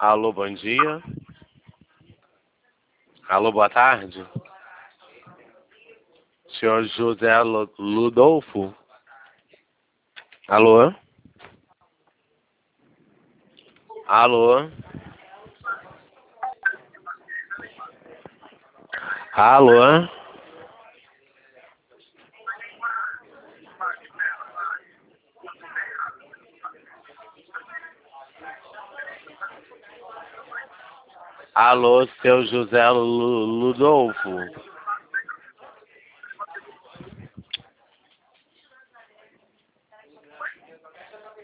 Alô, bom dia. Alô, boa tarde. Senhor José Ludolfo? Alô? Alô? Alô? Alô, seu José Ludolfo?